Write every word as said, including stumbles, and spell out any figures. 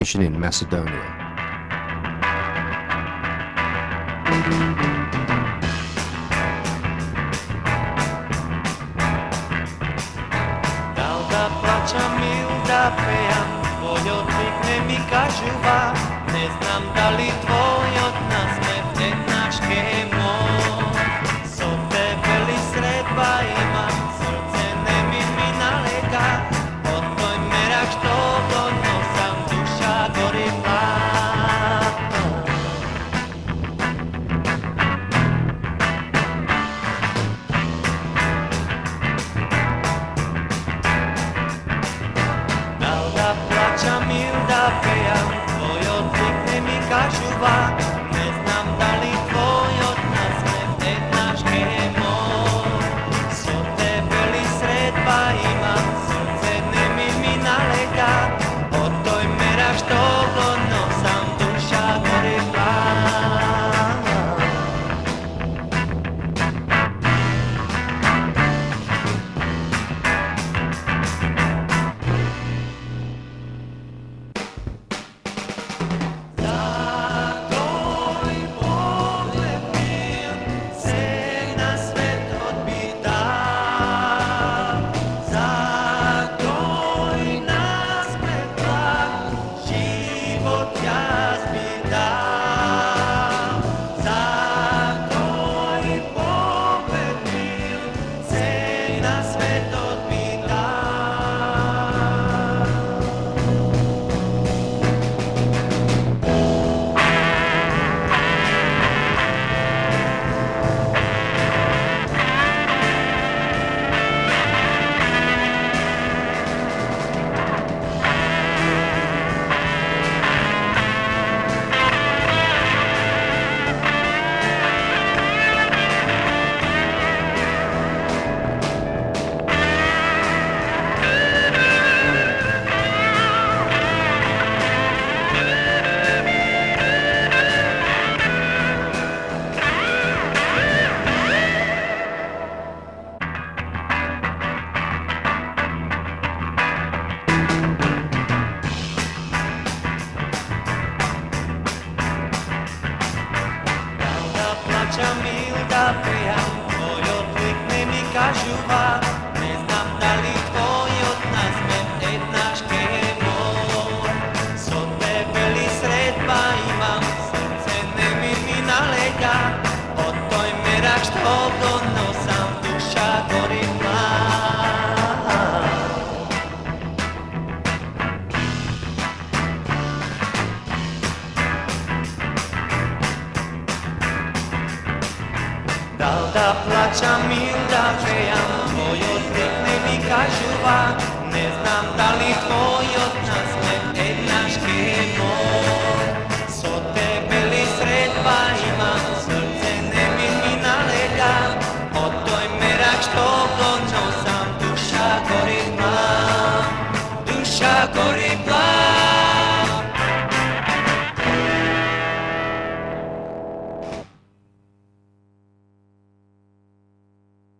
in Macedonia. Dal da plačam ili da pejam, tvoj odlik ne mi kažuva. Ne znam da li tvoj od nas me vtednáš kémo. So tebe li sredba imam, srdce ne mi mi nalega. Od tvoj merak što donosam, duša gori hladno. Dal da plačam ili da pejam, tvoj odlik ne mi kažuva. Ne znam da li tvoj od nas me vtednáš kémo. So tebe li sredba imam, srdce ne mi mi nalega. Od toj mera što donosam, duša gori hladno. Plačam ili da pejam, tvoj odlik ne mi kažuva. Ne znam da li tvoj od nas me vtednáš kémo. So tebe li sredba imam, srdce ne mi mi nalega. Od toj merak što donosam, duša gori hladno. Dal da plačam ili da pejam, tvoj odlik ne mi kažuva. Ne znam da li tvoj od nas me vtednáš kémo. So tebe li sredba imam, srdce ne mi mi nalega. Od toj merak što donosam, duša gori hladno. Duša gori